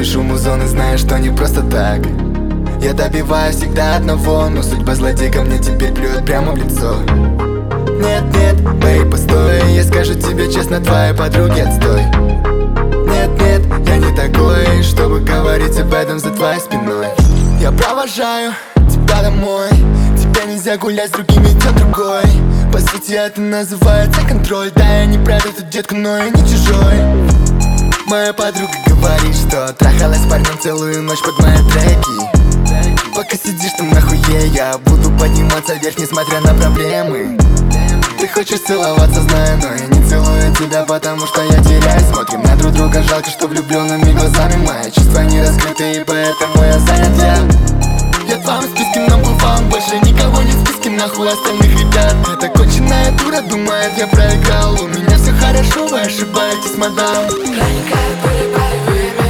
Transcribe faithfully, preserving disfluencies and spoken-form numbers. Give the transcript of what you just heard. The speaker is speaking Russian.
пишу музон и знаю, что не просто так. Я добиваюсь всегда одного, но судьба злодейка мне теперь плюет прямо в лицо. Нет, нет, бэй, постой, я скажу тебе честно, твои подруги отстой. Нет, нет, я не такой, чтобы говорить об этом за твоей спиной. Я провожаю тебя домой, тебе нельзя гулять с другими, идет другой. По сути это называется контроль. Да, я не правда эту детку, но я не чужой. Моя подруга говорит, что трахалась с парнем целую ночь под мои треки. Пока сидишь там нахуе, я буду подниматься вверх, несмотря на проблемы. Ты хочешь целоваться, знаю, но я не целую тебя, потому что я теряюсь. Смотрим на друг друга, жалко, что влюбленными глазами. Мои чувства не раскрыты, и поэтому я занят. Я Я в твоем списке, но бывал больше никого нет в списке, нахуй остальных ребят. Эта конченая дура думает, я проиграл. У меня все хорошо, вы ошибаетесь, мадам. Проникает пули, пары, время.